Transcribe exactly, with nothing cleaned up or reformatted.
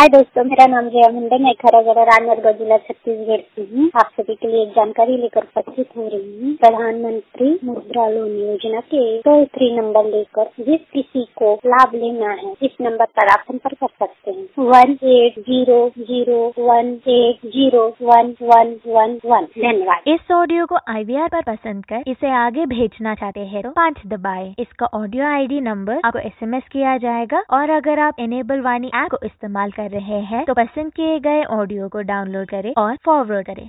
हाय दोस्तों, मेरा नाम जया मुंडे, मैं खरागढ़ राजनगरगढ़ जिला छत्तीसगढ़ से हूँ। आप सभी के लिए एक जानकारी लेकर उपस्थित हो रही हूँ। प्रधानमंत्री मुद्रा लोन योजना के टोल फ्री नंबर लेकर जिस किसी को लाभ लेना है, इस नंबर पर आप संपर्क कर सकते हैं। One eight zero zero one eight zero one one one one. धन्यवाद। इस ऑडियो को आई वी आर पर पसंद कर इसे आगे भेजना चाहते हैं तो पाँच दबाएं। इसका ऑडियो आई डी नंबर आपको एस एम एस किया जाएगा और अगर आप एनेबल वाणी ऐप को इस्तेमाल कर रहे हैं तो पसंद किए गए ऑडियो को डाउनलोड करें और फॉरवर्ड करें।